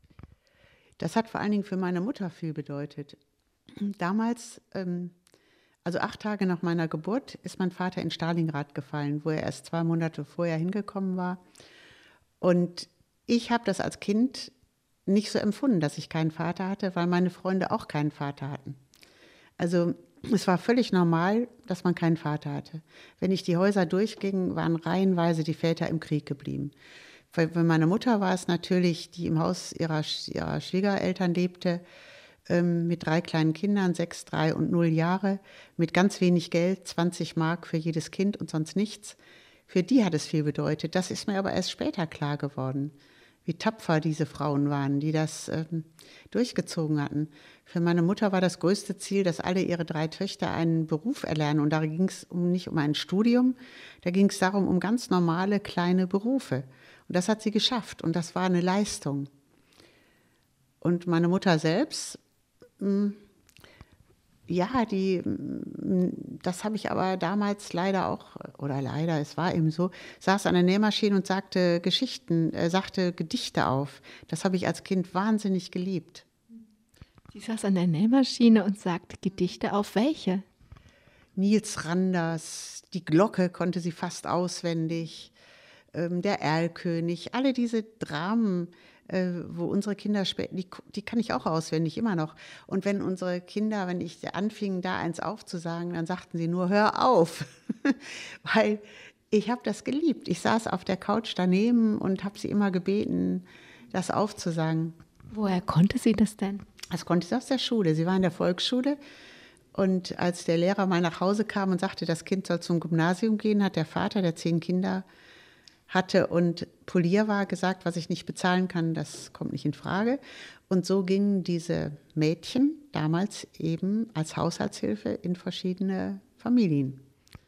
Das hat vor allen Dingen für meine Mutter viel bedeutet. Damals, ähm, also acht Tage nach meiner Geburt, ist mein Vater in Stalingrad gefallen, wo er erst zwei Monate vorher hingekommen war. Und ich habe das als Kind nicht so empfunden, dass ich keinen Vater hatte, weil meine Freunde auch keinen Vater hatten. Also es war völlig normal, dass man keinen Vater hatte. Wenn ich die Häuser durchging, waren reihenweise die Väter im Krieg geblieben. Für meine Mutter war es natürlich, die im Haus ihrer, ihrer Schwiegereltern lebte, ähm, mit drei kleinen Kindern, sechs, drei und null Jahre, mit ganz wenig Geld, zwanzig Mark für jedes Kind und sonst nichts. Für die hat es viel bedeutet. Das ist mir aber erst später klar geworden, wie tapfer diese Frauen waren, die das ähm, durchgezogen hatten. Für meine Mutter war das größte Ziel, dass alle ihre drei Töchter einen Beruf erlernen. Und da ging es um, nicht um ein Studium, da ging es darum, um ganz normale kleine Berufe. Und das hat sie geschafft und das war eine Leistung. Und meine Mutter selbst, mh, ja, die, mh, das habe ich aber damals leider auch, oder leider, es war eben so, saß an der Nähmaschine und sagte Geschichten, äh, sagte Gedichte auf. Das habe ich als Kind wahnsinnig geliebt. Sie saß an der Nähmaschine und sagte Gedichte auf. Welche? Niels Randers, die Glocke konnte sie fast auswendig, ähm, der Erlkönig, alle diese Dramen, äh, wo unsere Kinder später, die, die kann ich auch auswendig, immer noch. Und wenn unsere Kinder, wenn ich anfing, da eins aufzusagen, dann sagten sie nur, hör auf, weil ich habe das geliebt. Ich saß auf der Couch daneben und habe sie immer gebeten, das aufzusagen. Woher konnte sie das denn? Das konnte sie aus der Schule. Sie war in der Volksschule. Und als der Lehrer mal nach Hause kam und sagte, das Kind soll zum Gymnasium gehen, hat der Vater, der zehn Kinder hatte und Polier war, gesagt, was ich nicht bezahlen kann, das kommt nicht in Frage. Und so gingen diese Mädchen damals eben als Haushaltshilfe in verschiedene Familien.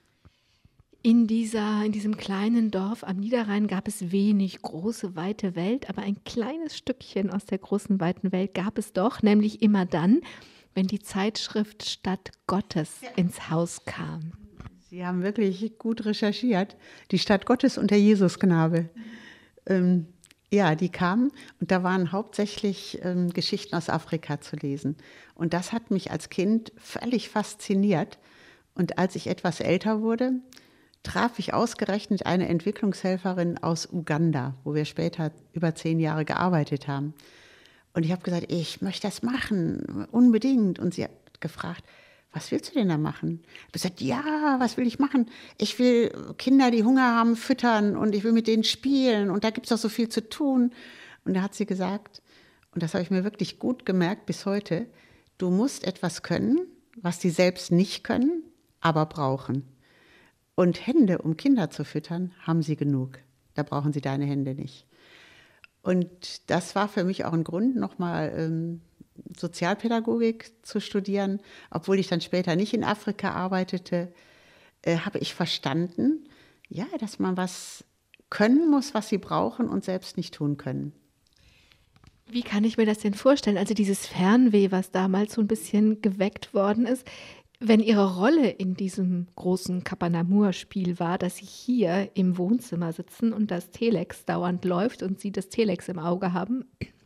In dieser, in diesem kleinen Dorf am Niederrhein gab es wenig große, weite Welt, aber ein kleines Stückchen aus der großen, weiten Welt gab es doch, nämlich immer dann, wenn die Zeitschrift Stadt Gottes ja. ins Haus kam. Sie haben wirklich gut recherchiert. Die Stadt Gottes und der Jesusknabe. Mhm. Ähm, ja, die kamen und da waren hauptsächlich ähm, Geschichten aus Afrika zu lesen. Und das hat mich als Kind völlig fasziniert. Und als ich etwas älter wurde, traf ich ausgerechnet eine Entwicklungshelferin aus Uganda, wo wir später über zehn Jahre gearbeitet haben. Und ich habe gesagt, ich möchte das machen, unbedingt. Und sie hat gefragt, was willst du denn da machen? Ich habe gesagt, ja, was will ich machen? Ich will Kinder, die Hunger haben, füttern und ich will mit denen spielen und da gibt es doch so viel zu tun. Und da hat sie gesagt, und das habe ich mir wirklich gut gemerkt bis heute, du musst etwas können, was die selbst nicht können, aber brauchen. Und Hände, um Kinder zu füttern, haben sie genug. Da brauchen sie deine Hände nicht. Und das war für mich auch ein Grund, nochmal ähm, Sozialpädagogik zu studieren. Obwohl ich dann später nicht in Afrika arbeitete, äh, habe ich verstanden, ja, dass man was können muss, was sie brauchen und selbst nicht tun können. Wie kann ich mir das denn vorstellen? Also dieses Fernweh, was damals so ein bisschen geweckt worden ist, wenn Ihre Rolle in diesem großen Kapanamur-Spiel war, dass Sie hier im Wohnzimmer sitzen und das Telex dauernd läuft und Sie das Telex im Auge haben,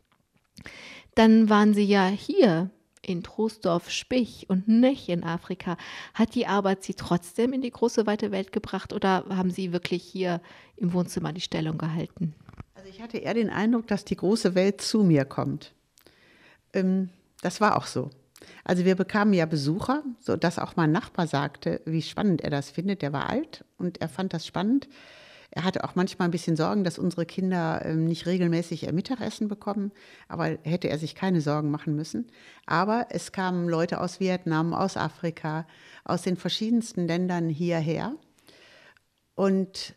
dann waren Sie ja hier in Troisdorf-Spich und nicht in Afrika. Hat die Arbeit Sie trotzdem in die große, weite Welt gebracht oder haben Sie wirklich hier im Wohnzimmer die Stellung gehalten? Also ich hatte eher den Eindruck, dass die große Welt zu mir kommt. Ähm, das war auch so. Also wir bekamen ja Besucher, sodass auch mein Nachbar sagte, wie spannend er das findet. Der war alt und er fand das spannend. Er hatte auch manchmal ein bisschen Sorgen, dass unsere Kinder ähm, nicht regelmäßig ihr Mittagessen bekommen. Aber hätte er sich keine Sorgen machen müssen. Aber es kamen Leute aus Vietnam, aus Afrika, aus den verschiedensten Ländern hierher. Und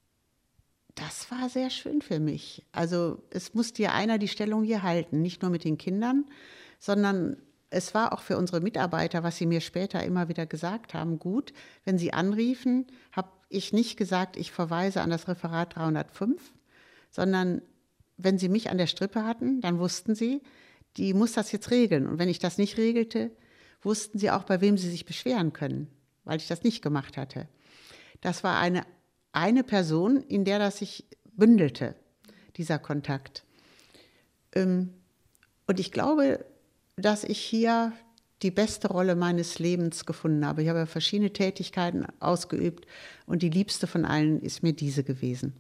das war sehr schön für mich. Also es musste ja einer die Stellung hier halten, nicht nur mit den Kindern, sondern es war auch für unsere Mitarbeiter, was sie mir später immer wieder gesagt haben, gut, wenn sie anriefen, habe ich nicht gesagt, ich verweise an das Referat dreihundertfünf, sondern wenn sie mich an der Strippe hatten, dann wussten sie, die muss das jetzt regeln. Und wenn ich das nicht regelte, wussten sie auch, bei wem sie sich beschweren können, weil ich das nicht gemacht hatte. Das war eine, eine Person, in der das sich bündelte, dieser Kontakt. Und ich glaube, dass ich hier die beste Rolle meines Lebens gefunden habe. Ich habe verschiedene Tätigkeiten ausgeübt und die liebste von allen ist mir diese gewesen.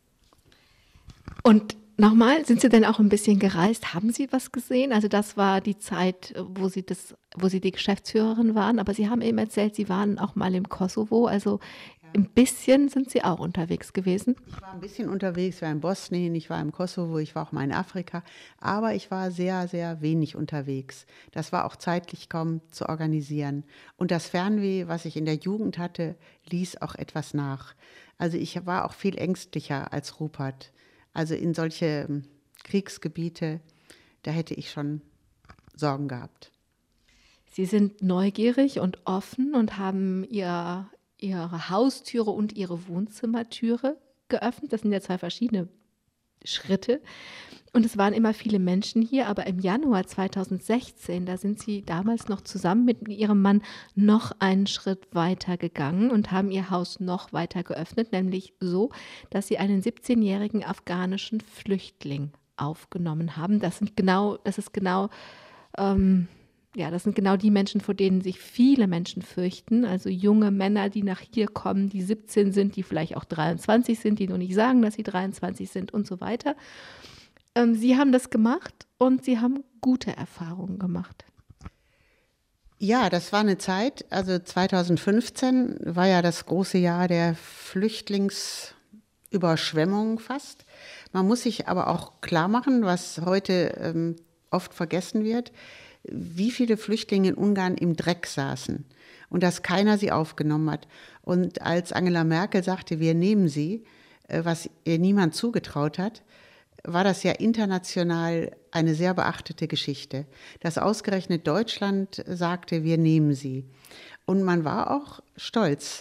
Und nochmal, sind Sie denn auch ein bisschen gereist? Haben Sie was gesehen? Also das war die Zeit, wo Sie, das, wo Sie die Geschäftsführerin waren, aber Sie haben eben erzählt, Sie waren auch mal im Kosovo, also ein bisschen sind Sie auch unterwegs gewesen? Ich war ein bisschen unterwegs, ich war in Bosnien, ich war im Kosovo, ich war auch mal in Afrika, aber ich war sehr, sehr wenig unterwegs. Das war auch zeitlich kaum zu organisieren. Und das Fernweh, was ich in der Jugend hatte, ließ auch etwas nach. Also ich war auch viel ängstlicher als Rupert. Also in solche Kriegsgebiete, da hätte ich schon Sorgen gehabt. Sie sind neugierig und offen und haben Ihr Ihre Haustüre und Ihre Wohnzimmertüre geöffnet. Das sind ja zwei verschiedene Schritte. Und es waren immer viele Menschen hier, aber im Januar zweitausendsechzehn, da sind Sie damals noch zusammen mit Ihrem Mann noch einen Schritt weiter gegangen und haben Ihr Haus noch weiter geöffnet, nämlich so, dass Sie einen siebzehnjährigen afghanischen Flüchtling aufgenommen haben. Das sind genau, das ist genau ähm, Ja, das sind genau die Menschen, vor denen sich viele Menschen fürchten. Also junge Männer, die nach hier kommen, die siebzehn sind, die vielleicht auch dreiundzwanzig sind, die nur nicht sagen, dass sie dreiundzwanzig sind und so weiter. Ähm, Sie haben das gemacht und Sie haben gute Erfahrungen gemacht. Ja, das war eine Zeit, also zweitausendfünfzehn war ja das große Jahr der Flüchtlingsüberschwemmung fast. Man muss sich aber auch klar machen, was heute ähm, oft vergessen wird, wie viele Flüchtlinge in Ungarn im Dreck saßen und dass keiner sie aufgenommen hat. Und als Angela Merkel sagte, wir nehmen sie, was ihr niemand zugetraut hat, war das ja international eine sehr beachtete Geschichte. Dass ausgerechnet Deutschland sagte, wir nehmen sie. Und man war auch stolz.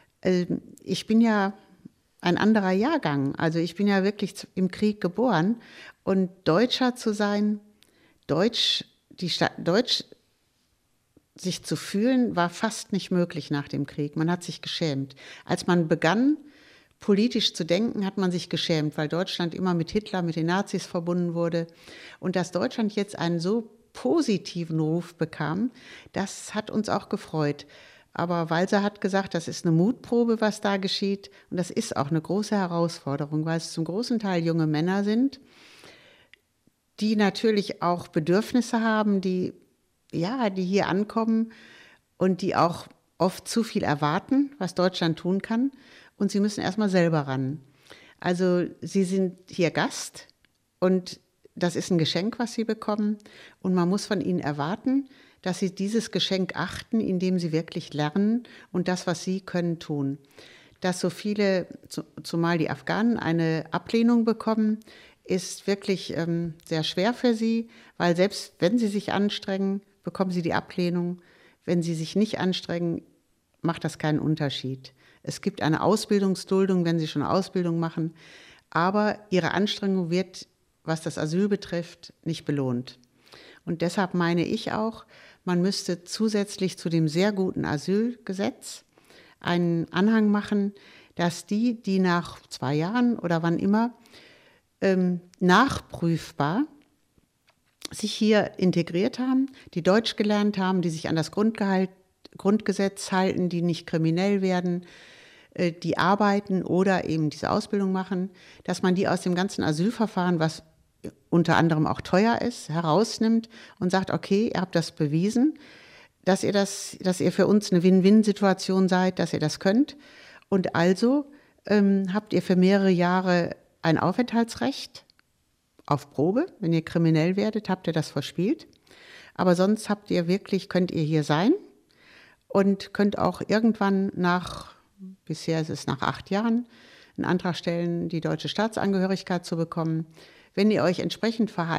Ich bin ja ein anderer Jahrgang, also ich bin ja wirklich im Krieg geboren. Und Deutscher zu sein, Deutsch Die Stadt, Deutsch sich zu fühlen, war fast nicht möglich nach dem Krieg. Man hat sich geschämt. Als man begann, politisch zu denken, hat man sich geschämt, weil Deutschland immer mit Hitler, mit den Nazis verbunden wurde. Und dass Deutschland jetzt einen so positiven Ruf bekam, das hat uns auch gefreut. Aber Walser hat gesagt, das ist eine Mutprobe, was da geschieht. Und das ist auch eine große Herausforderung, weil es zum großen Teil junge Männer sind, die natürlich auch Bedürfnisse haben, die, ja, die hier ankommen und die auch oft zu viel erwarten, was Deutschland tun kann. Und sie müssen erstmal selber ran. Also sie sind hier Gast und das ist ein Geschenk, was sie bekommen. Und man muss von ihnen erwarten, dass sie dieses Geschenk achten, indem sie wirklich lernen und das, was sie können, tun. Dass so viele, zumal die Afghanen, eine Ablehnung bekommen, ist wirklich ähm, sehr schwer für sie, weil selbst wenn sie sich anstrengen, bekommen sie die Ablehnung. Wenn sie sich nicht anstrengen, macht das keinen Unterschied. Es gibt eine Ausbildungsduldung, wenn sie schon Ausbildung machen, aber ihre Anstrengung wird, was das Asyl betrifft, nicht belohnt. Und deshalb meine ich auch, man müsste zusätzlich zu dem sehr guten Asylgesetz einen Anhang machen, dass die, die nach zwei Jahren oder wann immer ähm, nachprüfbar sich hier integriert haben, die Deutsch gelernt haben, die sich an das Grundgehalt, Grundgesetz halten, die nicht kriminell werden, äh, die arbeiten oder eben diese Ausbildung machen, dass man die aus dem ganzen Asylverfahren, was unter anderem auch teuer ist, herausnimmt und sagt, okay, ihr habt das bewiesen, dass ihr, das, dass ihr für uns eine Win-Win-Situation seid, dass ihr das könnt. Und also ähm, habt ihr für mehrere Jahre ein Aufenthaltsrecht auf Probe. Wenn ihr kriminell werdet, habt ihr das verspielt. Aber sonst habt ihr wirklich, könnt ihr hier sein und könnt auch irgendwann nach, bisher ist es nach acht Jahren, einen Antrag stellen, die deutsche Staatsangehörigkeit zu bekommen. Wenn ihr euch entsprechend verhaltet,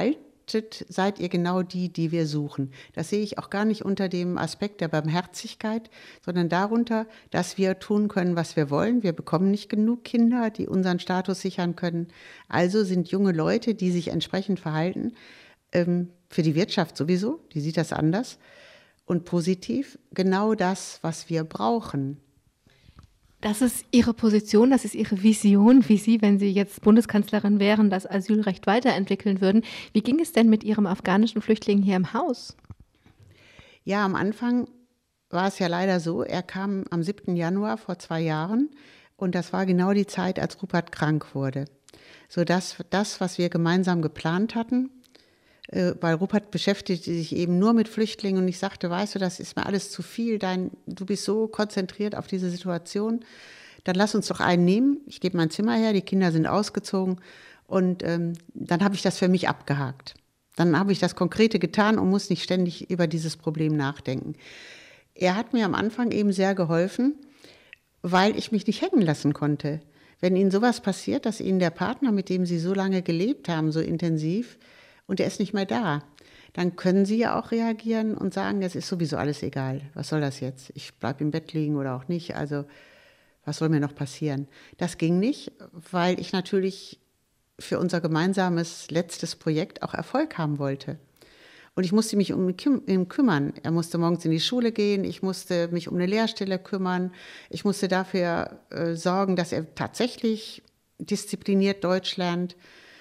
bedeutet, seid ihr genau die, die wir suchen. Das sehe ich auch gar nicht unter dem Aspekt der Barmherzigkeit, sondern darunter, dass wir tun können, was wir wollen. Wir bekommen nicht genug Kinder, die unseren Status sichern können. Also sind junge Leute, die sich entsprechend verhalten, ähm, für die Wirtschaft sowieso, die sieht das anders, und positiv genau das, was wir brauchen. Das ist Ihre Position, das ist Ihre Vision, wie Sie, wenn Sie jetzt Bundeskanzlerin wären, das Asylrecht weiterentwickeln würden. Wie ging es denn mit Ihrem afghanischen Flüchtling hier im Haus? Ja, am Anfang war es ja leider so, er kam am siebten Januar vor zwei Jahren und das war genau die Zeit, als Rupert krank wurde. Sodass das, was wir gemeinsam geplant hatten, weil Rupert beschäftigte sich eben nur mit Flüchtlingen und ich sagte, weißt du, das ist mir alles zu viel, dein, du bist so konzentriert auf diese Situation, dann lass uns doch einen nehmen, ich gebe mein Zimmer her, die Kinder sind ausgezogen und ähm, dann habe ich das für mich abgehakt. Dann habe ich das Konkrete getan und muss nicht ständig über dieses Problem nachdenken. Er hat mir am Anfang eben sehr geholfen, weil ich mich nicht hängen lassen konnte. Wenn Ihnen sowas passiert, dass Ihnen der Partner, mit dem Sie so lange gelebt haben, so intensiv, und der ist nicht mehr da, dann können Sie ja auch reagieren und sagen, es ist sowieso alles egal. Was soll das jetzt? Ich bleibe im Bett liegen oder auch nicht. Also was soll mir noch passieren? Das ging nicht, weil ich natürlich für unser gemeinsames letztes Projekt auch Erfolg haben wollte. Und ich musste mich um ihn kümmern. Er musste morgens in die Schule gehen, ich musste mich um eine Lehrstelle kümmern, ich musste dafür äh, sorgen, dass er tatsächlich diszipliniert Deutsch lernt.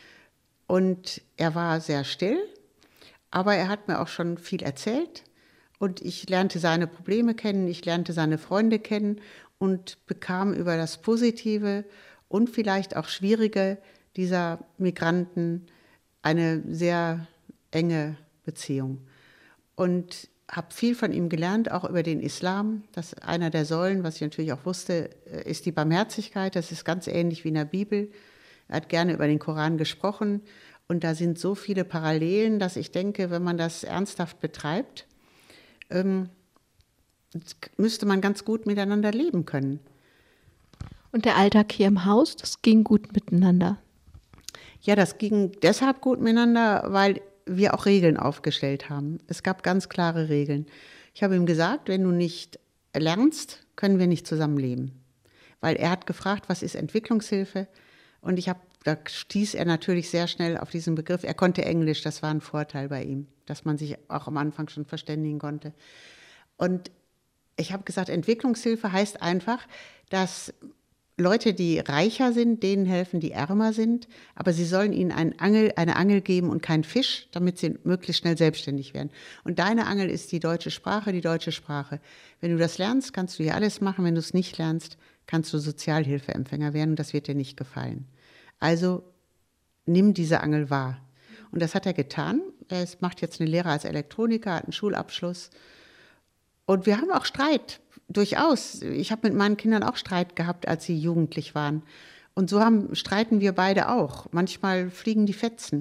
Und er war sehr still, aber er hat mir auch schon viel erzählt und ich lernte seine Probleme kennen, ich lernte seine Freunde kennen und bekam über das Positive und vielleicht auch Schwierige dieser Migranten eine sehr enge Beziehung. Und habe viel von ihm gelernt, auch über den Islam. Das ist einer der Säulen, was ich natürlich auch wusste, ist die Barmherzigkeit. Das ist ganz ähnlich wie in der Bibel. Er hat gerne über den Koran gesprochen und da sind so viele Parallelen, dass ich denke, wenn man das ernsthaft betreibt, ähm, müsste man ganz gut miteinander leben können. Und der Alltag hier im Haus, das ging gut miteinander? Ja, das ging deshalb gut miteinander, weil wir auch Regeln aufgestellt haben. Es gab ganz klare Regeln. Ich habe ihm gesagt, wenn du nicht lernst, können wir nicht zusammenleben. Weil er hat gefragt, was ist Entwicklungshilfe? Und ich habe, da stieß er natürlich sehr schnell auf diesen Begriff. Er konnte Englisch, das war ein Vorteil bei ihm, dass man sich auch am Anfang schon verständigen konnte. Und ich habe gesagt, Entwicklungshilfe heißt einfach, dass Leute, die reicher sind, denen helfen, die ärmer sind, aber sie sollen ihnen einen Angel, eine Angel geben und keinen Fisch, damit sie möglichst schnell selbstständig werden. Und deine Angel ist die deutsche Sprache, die deutsche Sprache. Wenn du das lernst, kannst du hier alles machen. Wenn du es nicht lernst, kannst du Sozialhilfeempfänger werden und das wird dir nicht gefallen. Also nimm diese Angel wahr. Und das hat er getan. Er macht jetzt eine Lehre als Elektroniker, hat einen Schulabschluss. Und wir haben auch Streit, durchaus. Ich habe mit meinen Kindern auch Streit gehabt, als sie jugendlich waren. Und so haben, streiten wir beide auch. Manchmal fliegen die Fetzen.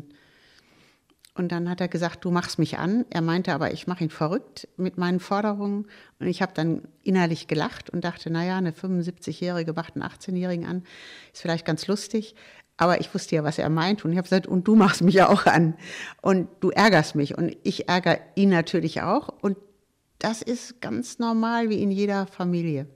Und dann hat er gesagt, du machst mich an. Er meinte aber, ich mache ihn verrückt mit meinen Forderungen. Und ich habe dann innerlich gelacht und dachte, naja, eine fünfundsiebzigjährige macht einen achtzehnjährigen an. Ist vielleicht ganz lustig. Aber ich wusste ja, was er meint. Und ich habe gesagt, und du machst mich ja auch an. Und du ärgerst mich. Und ich ärgere ihn natürlich auch. Und das ist ganz normal wie in jeder Familie.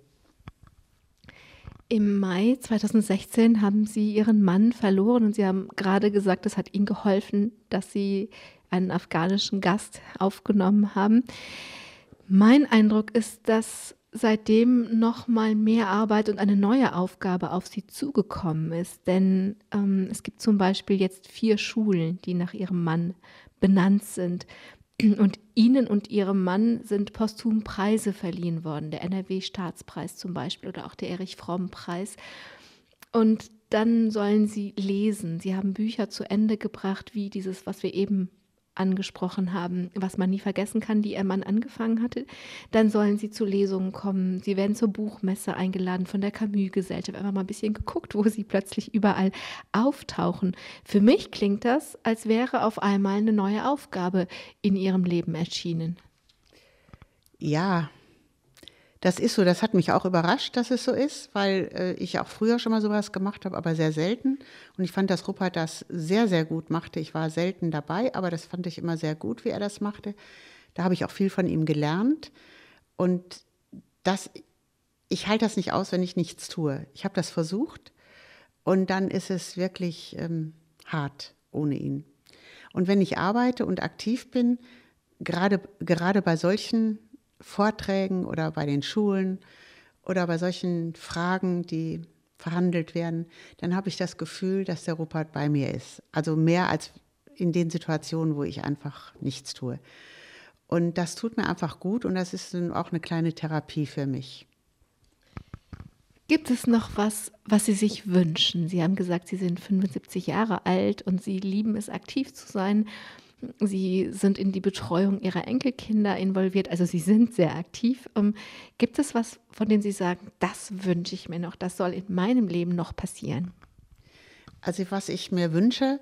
Im Mai zweitausendsechzehn haben Sie Ihren Mann verloren und Sie haben gerade gesagt, es hat Ihnen geholfen, dass Sie einen afghanischen Gast aufgenommen haben. Mein Eindruck ist, dass seitdem noch mal mehr Arbeit und eine neue Aufgabe auf Sie zugekommen ist. Denn ähm, es gibt zum Beispiel jetzt vier Schulen, die nach Ihrem Mann benannt sind. Und Ihnen und Ihrem Mann sind posthum Preise verliehen worden, der N R W-Staatspreis zum Beispiel oder auch der Erich-Fromm-Preis. Und dann sollen Sie lesen. Sie haben Bücher zu Ende gebracht, wie dieses, was wir eben angesprochen haben, was man nie vergessen kann, die Ihr Mann angefangen hatte. Dann sollen Sie zu Lesungen kommen. Sie werden zur Buchmesse eingeladen von der Camus-Gesellschaft. Einfach mal ein bisschen geguckt, wo Sie plötzlich überall auftauchen. Für mich klingt das, als wäre auf einmal eine neue Aufgabe in Ihrem Leben erschienen. Ja, Das ist so, das hat mich auch überrascht, dass es so ist, weil äh, ich auch früher schon mal sowas gemacht habe, aber sehr selten. Und ich fand, dass Rupert das sehr, sehr gut machte. Ich war selten dabei, aber das fand ich immer sehr gut, wie er das machte. Da habe ich auch viel von ihm gelernt. Und das, ich halte das nicht aus, wenn ich nichts tue. Ich habe das versucht und dann ist es wirklich ähm, hart ohne ihn. Und wenn ich arbeite und aktiv bin, gerade, gerade bei solchen Vorträgen oder bei den Schulen oder bei solchen Fragen, die verhandelt werden, dann habe ich das Gefühl, dass der Rupert bei mir ist. Also mehr als in den Situationen, wo ich einfach nichts tue. Und das tut mir einfach gut und das ist dann auch eine kleine Therapie für mich. Gibt es noch was, was Sie sich wünschen? Sie haben gesagt, Sie sind fünfundsiebzig Jahre alt und Sie lieben es, aktiv zu sein. Sie sind in die Betreuung Ihrer Enkelkinder involviert, also Sie sind sehr aktiv. Ähm, gibt es was, von dem Sie sagen, das wünsche ich mir noch, das soll in meinem Leben noch passieren? Also was ich mir wünsche,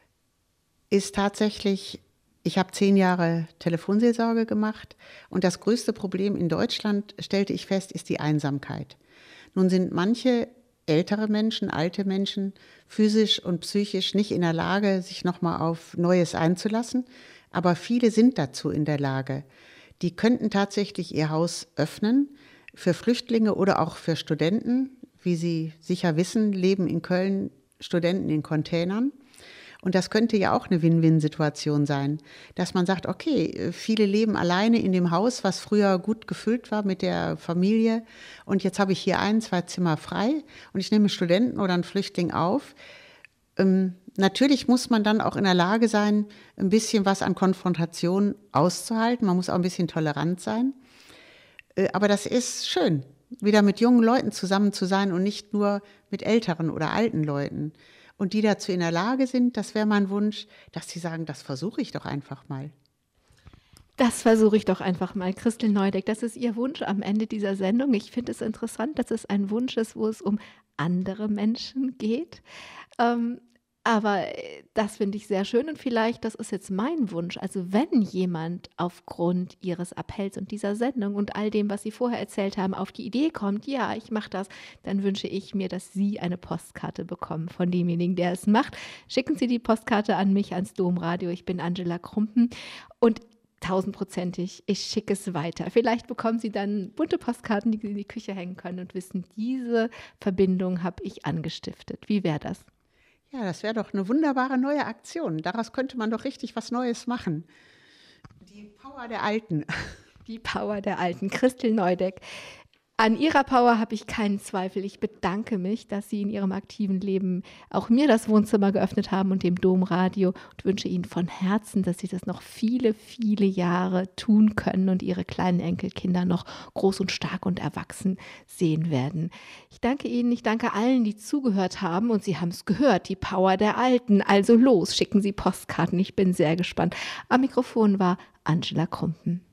ist tatsächlich, ich habe zehn Jahre Telefonseelsorge gemacht und das größte Problem in Deutschland, stellte ich fest, ist die Einsamkeit. Nun sind manche ältere Menschen, alte Menschen, physisch und psychisch nicht in der Lage, sich nochmal auf Neues einzulassen. Aber viele sind dazu in der Lage. Die könnten tatsächlich ihr Haus öffnen für Flüchtlinge oder auch für Studenten. Wie Sie sicher wissen, leben in Köln Studenten in Containern. Und das könnte ja auch eine Win-Win-Situation sein, dass man sagt, okay, viele leben alleine in dem Haus, was früher gut gefüllt war mit der Familie und jetzt habe ich hier ein, zwei Zimmer frei und ich nehme einen Studenten oder einen Flüchtling auf. Ähm, natürlich muss man dann auch in der Lage sein, ein bisschen was an Konfrontation auszuhalten. Man muss auch ein bisschen tolerant sein. Äh, aber das ist schön, wieder mit jungen Leuten zusammen zu sein und nicht nur mit älteren oder alten Leuten. Und die dazu in der Lage sind, das wäre mein Wunsch, dass sie sagen, das versuche ich doch einfach mal. Das versuche ich doch einfach mal. Christel Neudeck, das ist Ihr Wunsch am Ende dieser Sendung. Ich finde es interessant, dass es ein Wunsch ist, wo es um andere Menschen geht. Ähm, aber das finde ich sehr schön und vielleicht, das ist jetzt mein Wunsch. Also wenn jemand aufgrund Ihres Appells und dieser Sendung und all dem, was Sie vorher erzählt haben, auf die Idee kommt, ja, ich mache das, dann wünsche ich mir, dass Sie eine Postkarte bekommen von demjenigen, der es macht. Schicken Sie die Postkarte an mich, ans Domradio. Ich bin Angela Krumpen und tausendprozentig, ich schicke es weiter. Vielleicht bekommen Sie dann bunte Postkarten, die Sie in die Küche hängen können und wissen, diese Verbindung habe ich angestiftet. Wie wäre das? Ja, das wäre doch eine wunderbare neue Aktion. Daraus könnte man doch richtig was Neues machen. Die Power der Alten. Die Power der Alten. Christel Neudeck. An Ihrer Power habe ich keinen Zweifel. Ich bedanke mich, dass Sie in Ihrem aktiven Leben auch mir das Wohnzimmer geöffnet haben und dem Domradio und wünsche Ihnen von Herzen, dass Sie das noch viele, viele Jahre tun können und Ihre kleinen Enkelkinder noch groß und stark und erwachsen sehen werden. Ich danke Ihnen, ich danke allen, die zugehört haben und Sie haben es gehört, die Power der Alten. Also los, schicken Sie Postkarten, ich bin sehr gespannt. Am Mikrofon war Angela Krumpen.